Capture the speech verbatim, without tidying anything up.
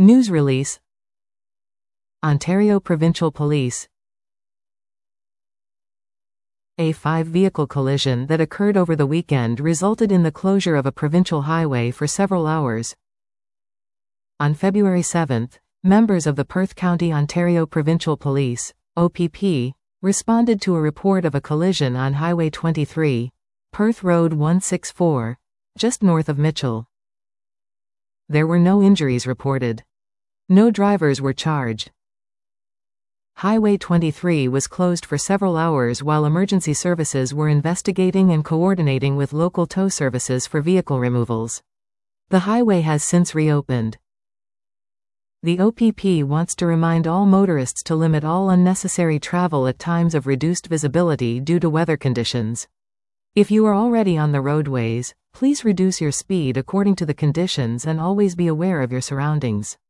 News release. Ontario Provincial Police. A five-vehicle collision that occurred over the weekend resulted in the closure of a provincial highway for several hours. On February seventh, members of the Perth County Ontario Provincial Police, O P P, responded to a report of a collision on Highway twenty-three, Perth Road one sixty-four, just north of Mitchell. There were no injuries reported. No drivers were charged. Highway twenty-three was closed for several hours while emergency services were investigating and coordinating with local tow services for vehicle removals. The highway has since reopened. The O P P wants to remind all motorists to limit all unnecessary travel at times of reduced visibility due to weather conditions. If you are already on the roadways, please reduce your speed according to the conditions and always be aware of your surroundings.